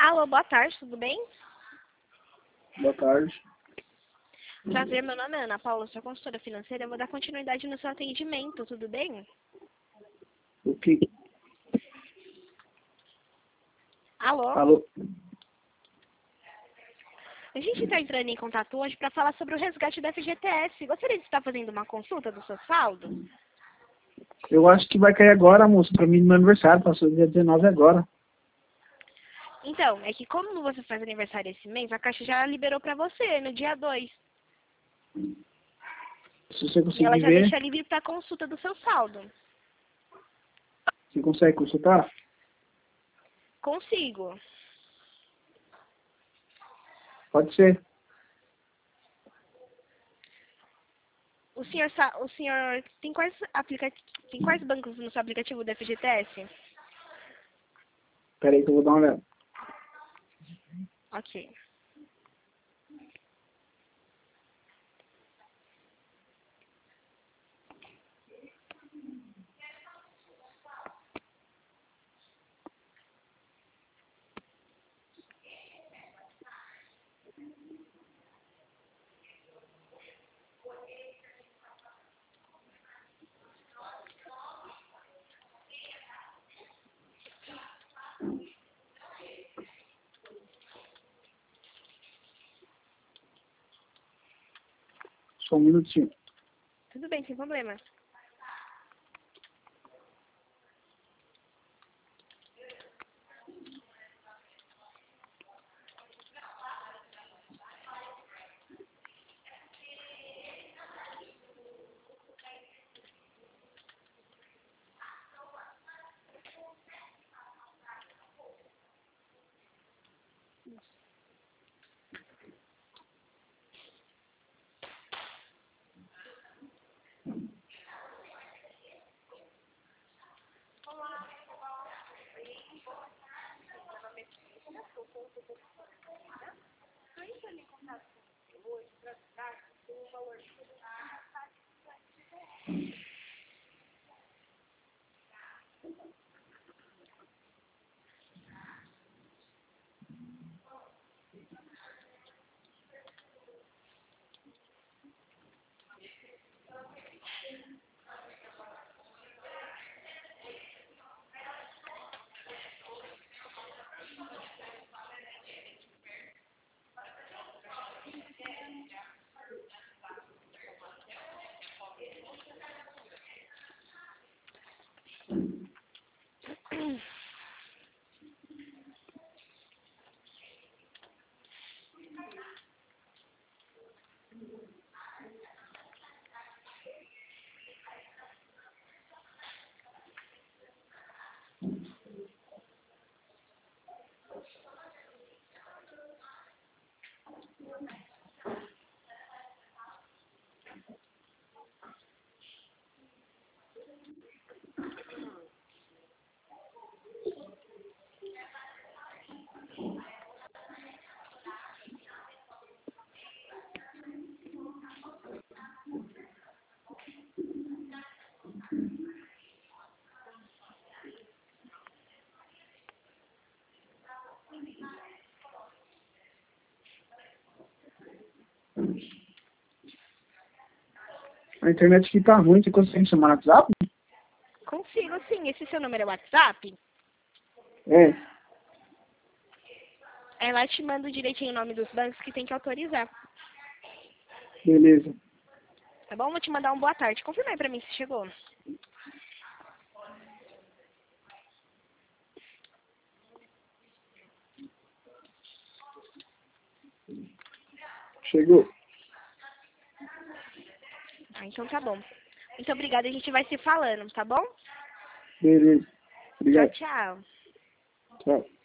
Alô, boa tarde, tudo bem? Boa tarde. Prazer, meu nome é Ana Paula, sou consultora financeira. Eu vou dar continuidade no seu atendimento, tudo bem? O que? Alô? Alô? A gente está entrando em contato hoje para falar sobre o resgate da FGTS. Gostaria de estar fazendo uma consulta do seu saldo? Eu acho que vai cair agora, moço, pra mim no meu aniversário. Passou dia 19 agora. Então, é que como você faz aniversário esse mês, a Caixa já liberou para você no dia 2. Se você E ela conseguir já ver, deixa livre para consulta do seu saldo. você consegue consultar? Consigo. Pode ser. O senhor tem quais bancos no seu aplicativo do FGTS? Pera aí que eu vou dar uma olhada. Ok. Só um minutinho. Tudo bem, sem problema. A internet aqui tá ruim. Você consegue chamar no WhatsApp? Consigo, sim. Esse seu número é WhatsApp? É. Aí lá te mando direitinho o nome dos bancos que tem que autorizar. Beleza. Tá bom? Vou te mandar um boa tarde. Confirma aí pra mim se chegou. Chegou. Ah, então tá bom. Muito obrigada, a gente vai se falando, tá bom? Beleza. Tchau, Obrigado. tchau. Tchau.